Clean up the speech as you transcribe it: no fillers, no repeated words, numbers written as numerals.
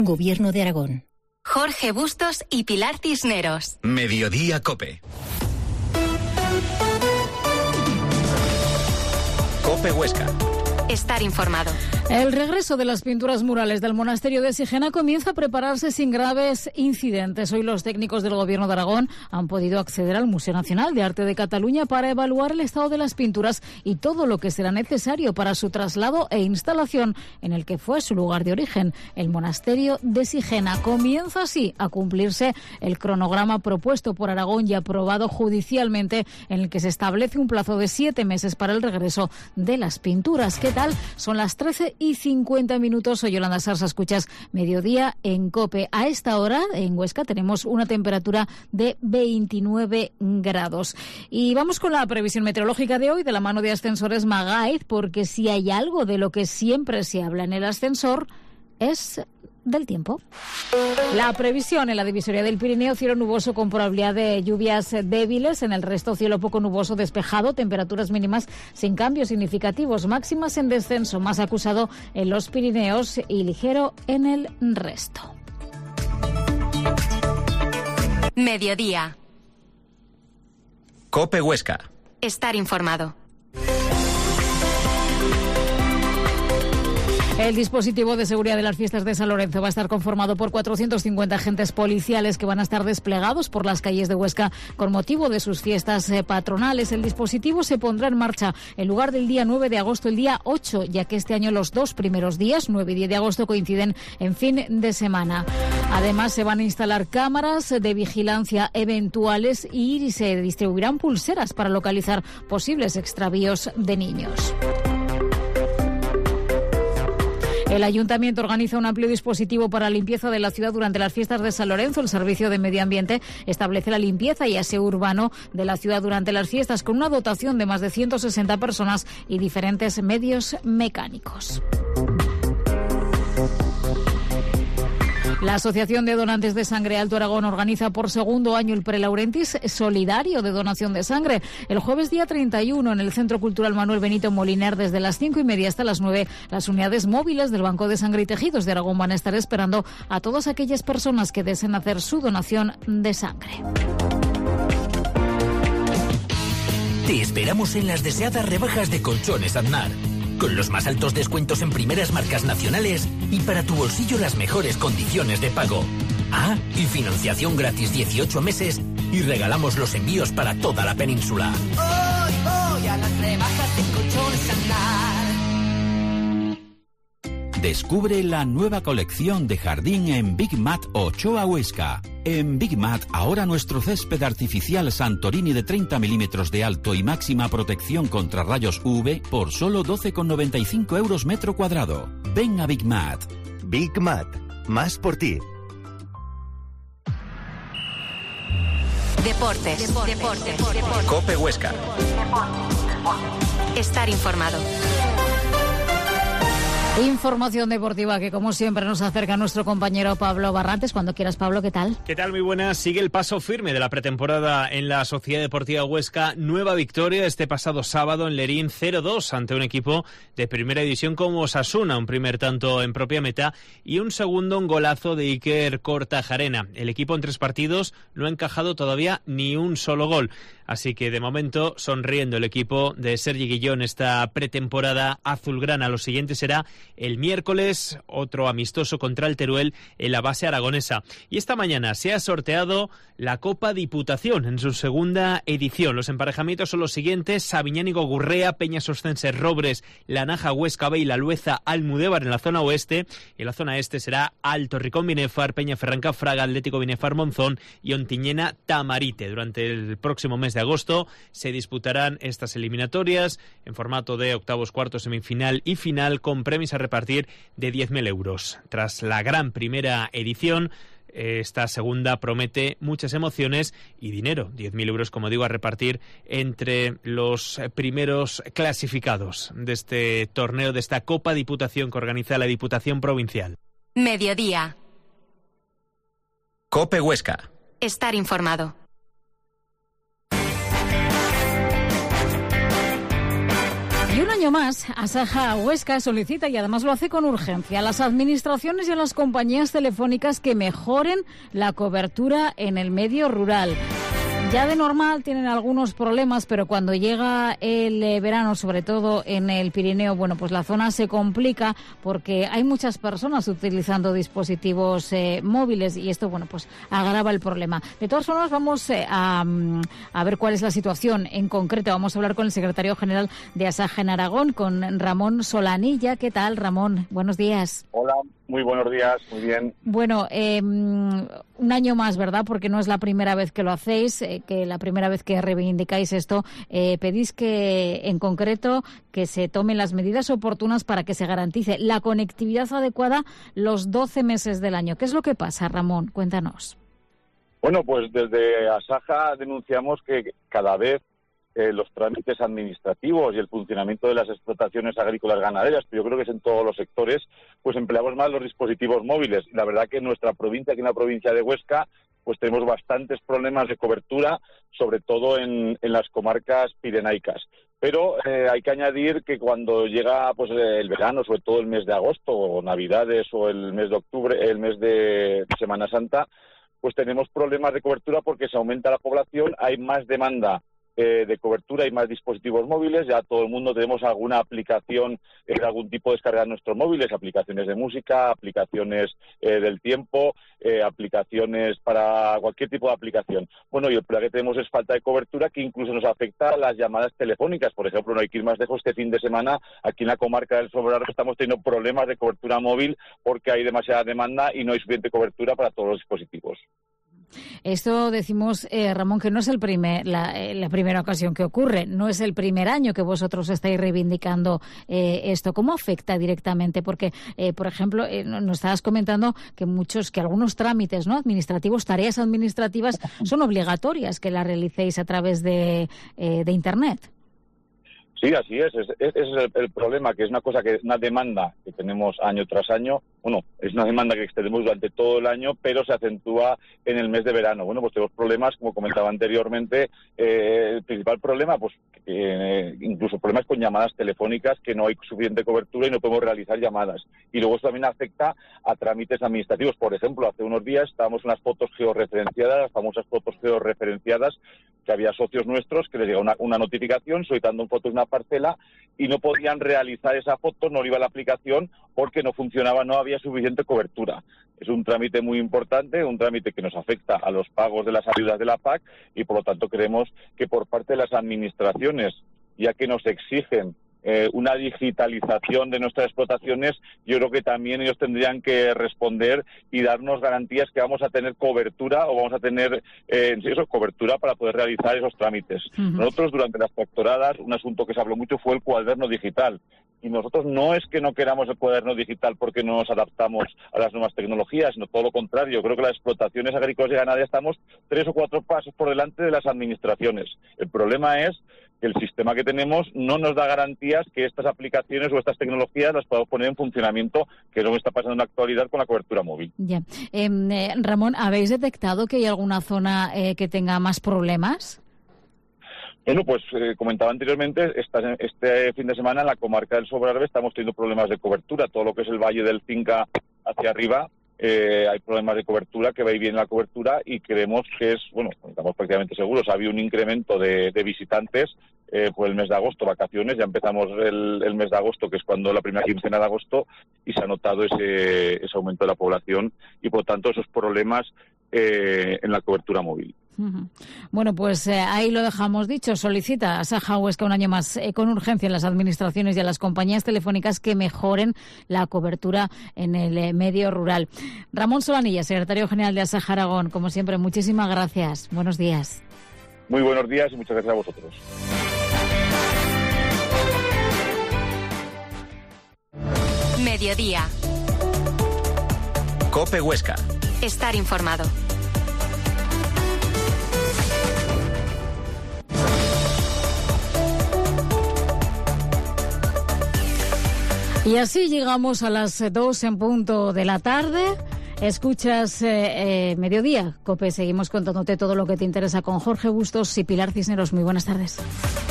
Gobierno de Aragón. Jorge Bustos y Pilar Cisneros. Mediodía COPE. COPE Huesca. Estar informado. El regreso de las pinturas murales del monasterio de Sigena comienza a prepararse sin graves incidentes. Hoy los técnicos del Gobierno de Aragón han podido acceder al Museo Nacional de Arte de Cataluña para evaluar el estado de las pinturas y todo lo que será necesario para su traslado e instalación en el que fue su lugar de origen, el monasterio de Sigena. Comienza así a cumplirse el cronograma propuesto por Aragón y aprobado judicialmente, en el que se establece un plazo de 7 meses para el regreso de las pinturas. ¿Qué tal? Son las 13:50. Soy Yolanda Sarsa, escuchas Mediodía en COPE. A esta hora en Huesca tenemos una temperatura de 29 grados. Y vamos con la previsión meteorológica de hoy de la mano de Ascensores Magaid, porque si hay algo de lo que siempre se habla en el ascensor es del tiempo. La previsión en la divisoria del Pirineo: cielo nuboso con probabilidad de lluvias débiles. En el resto, cielo poco nuboso despejado, temperaturas mínimas sin cambios significativos, máximas en descenso, más acusado en los Pirineos y ligero en el resto. Mediodía. COPE Huesca. Estar informado. El dispositivo de seguridad de las fiestas de San Lorenzo va a estar conformado por 450 agentes policiales que van a estar desplegados por las calles de Huesca con motivo de sus fiestas patronales. El dispositivo se pondrá en marcha en lugar del día 9 de agosto, el día 8, ya que este año los dos primeros días, 9 y 10 de agosto, coinciden en fin de semana. Además, se van a instalar cámaras de vigilancia eventuales y se distribuirán pulseras para localizar posibles extravíos de niños. El Ayuntamiento organiza un amplio dispositivo para la limpieza de la ciudad durante las fiestas de San Lorenzo. El Servicio de Medio Ambiente establece la limpieza y aseo urbano de la ciudad durante las fiestas con una dotación de más de 160 personas y diferentes medios mecánicos. La Asociación de Donantes de Sangre Alto Aragón organiza por segundo año el Prelaurentis solidario de donación de sangre. El jueves día 31 en el Centro Cultural Manuel Benito Moliner, desde las 5:30 hasta las 9, las unidades móviles del Banco de Sangre y Tejidos de Aragón van a estar esperando a todas aquellas personas que deseen hacer su donación de sangre. Te esperamos en las deseadas rebajas de Colchones Aznar, con los más altos descuentos en primeras marcas nacionales y para tu bolsillo las mejores condiciones de pago. Ah, y financiación gratis 18 meses y regalamos los envíos para toda la península. Hoy a las rebajas de Colchones Aznar. Descubre la nueva colección de jardín en Big Mat Ochoa Huesca. En Big Mat, ahora nuestro césped artificial Santorini de 30 milímetros de alto y máxima protección contra rayos UV por solo 12,95 euros metro cuadrado. Ven a Big Mat. Big Mat, más por ti. Deportes. COPE Huesca. Estar informado. Información deportiva que, como siempre, nos acerca nuestro compañero Pablo Barrantes. Cuando quieras, Pablo, ¿qué tal? ¿Qué tal? Muy buenas. Sigue el paso firme de la pretemporada en la Sociedad Deportiva Huesca. Nueva victoria este pasado sábado en Lerín, 0-2 ante un equipo de primera división como Osasuna. Un primer tanto en propia meta y un segundo, un golazo de Iker Kortajarena. El equipo en 3 partidos no ha encajado todavía ni un solo gol. Así que, de momento, sonriendo el equipo de Sergi Guillón esta pretemporada azulgrana. Lo siguiente será el miércoles, otro amistoso contra el Teruel en la base aragonesa. Y esta mañana se ha sorteado la Copa Diputación en su segunda edición. Los emparejamientos son los siguientes: Sabiñánigo Gurrea, Peñas Ostense Robres, La Naja Huesca B y La Lueza Almudévar en la zona oeste. En la zona este será Alto Ricón Binefar, Peña Ferranca Fraga, Atlético Binefar Monzón y Ontiñena Tamarite. Durante el próximo mes de agosto se disputarán estas eliminatorias en formato de octavos, cuartos, semifinal y final, con premios a repartir de 10.000 euros. Tras la gran primera edición, esta segunda promete muchas emociones y dinero, 10.000 euros, como digo, a repartir entre los primeros clasificados de este torneo, de esta Copa Diputación que organiza la Diputación Provincial. Mediodía. COPE Huesca. Estar informado. Y un año año más, Asaja Huesca solicita, y además lo hace con urgencia, a las administraciones y a las compañías telefónicas que mejoren la cobertura en el medio rural. Ya de normal tienen algunos problemas, pero cuando llega el verano, sobre todo en el Pirineo, bueno, pues la zona se complica porque hay muchas personas utilizando dispositivos móviles y esto, bueno, pues agrava el problema. De todas formas, vamos a ver cuál es la situación en concreto. Vamos a hablar con el secretario general de Asaja en Aragón, con Ramón Solanilla. ¿Qué tal, Ramón? Buenos días. Hola, muy buenos días, muy bien. Bueno, un año más, ¿verdad? Porque no es la primera vez que lo hacéis, que la primera vez que reivindicáis esto, pedís que, en concreto, que se tomen las medidas oportunas para que se garantice la conectividad adecuada los 12 meses del año. ¿Qué es lo que pasa, Ramón? Cuéntanos. Bueno, pues desde Asaja denunciamos que cada vez los trámites administrativos y el funcionamiento de las explotaciones agrícolas ganaderas, pero yo creo que es en todos los sectores, pues empleamos más los dispositivos móviles. La verdad que en nuestra provincia, aquí en la provincia de Huesca, pues tenemos bastantes problemas de cobertura, sobre todo en las comarcas pirenaicas. Pero hay que añadir que cuando llega pues el verano, sobre todo el mes de agosto, o Navidades, o el mes de octubre, el mes de Semana Santa, pues tenemos problemas de cobertura porque se aumenta la población, hay más demanda de cobertura y más dispositivos móviles. Ya todo el mundo tenemos alguna aplicación de algún tipo descargada en nuestros móviles, aplicaciones de música, aplicaciones del tiempo, aplicaciones para cualquier tipo de aplicación. Bueno, y el problema que tenemos es falta de cobertura, que incluso nos afecta a las llamadas telefónicas. Por ejemplo, no hay que ir más lejos, este fin de semana aquí en la comarca del Sobrarbe estamos teniendo problemas de cobertura móvil porque hay demasiada demanda y no hay suficiente cobertura para todos los dispositivos. Esto decimos, Ramón, que no es la primera ocasión que ocurre, no es el primer año que vosotros estáis reivindicando esto. ¿Cómo afecta directamente? Porque, por ejemplo, nos estabas comentando que algunos trámites, ¿no?, administrativos, tareas administrativas, son obligatorias que las realicéis a través de Internet. Sí, así es. Ese es el problema, que es una demanda que tenemos año tras año. Bueno, es una demanda que extendemos durante todo el año, pero se acentúa en el mes de verano. Bueno, pues tenemos problemas, como comentaba anteriormente. El principal problema, pues incluso problemas con llamadas telefónicas, que no hay suficiente cobertura y no podemos realizar llamadas. Y luego eso también afecta a trámites administrativos. Por ejemplo, hace unos días estábamos en unas fotos georreferenciadas, las famosas fotos georreferenciadas, que había socios nuestros que les llegó una notificación solicitando fotos de una parcela y no podían realizar esa foto, no iba a la aplicación porque no funcionaba, no había suficiente cobertura. Es un trámite muy importante, un trámite que nos afecta a los pagos de las ayudas de la PAC y por lo tanto creemos que por parte de las administraciones, ya que nos exigen una digitalización de nuestras explotaciones, yo creo que también ellos tendrían que responder y darnos garantías que vamos a tener cobertura o vamos a tener cobertura para poder realizar esos trámites. Uh-huh. Nosotros durante las tractoradas, un asunto que se habló mucho fue el cuaderno digital. Y nosotros no es que no queramos el cuaderno digital porque no nos adaptamos a las nuevas tecnologías, sino todo lo contrario. Creo que las explotaciones agrícolas y ganaderas estamos 3 o 4 pasos por delante de las administraciones. El problema es que el sistema que tenemos no nos da garantías que estas aplicaciones o estas tecnologías las podamos poner en funcionamiento, que es lo que está pasando en la actualidad con la cobertura móvil. Ya. Ramón, ¿habéis detectado que hay alguna zona que tenga más problemas? Bueno, pues comentaba anteriormente, este fin de semana en la comarca del Sobrarbe estamos teniendo problemas de cobertura. Todo lo que es el Valle del Cinca hacia arriba, hay problemas de cobertura, que va y viene la cobertura, y creemos que estamos prácticamente seguros, ha habido un incremento de visitantes por el mes de agosto, vacaciones, ya empezamos el mes de agosto, que es cuando la primera quincena de agosto, y se ha notado ese aumento de la población y por tanto esos problemas en la cobertura móvil. Uh-huh. Bueno, pues ahí lo dejamos dicho. Solicita a Asaja Huesca un año más con urgencia a las administraciones y a las compañías telefónicas que mejoren la cobertura en el medio rural. Ramón Solanilla, secretario general de Asaja Aragón, como siempre, muchísimas gracias. Buenos días. Muy buenos días y muchas gracias a vosotros. Mediodía. COPE Huesca. Estar informado. Y así llegamos a las 2 en punto de la tarde. Escuchas Mediodía, COPE. Seguimos contándote todo lo que te interesa con Jorge Bustos y Pilar Cisneros. Muy buenas tardes.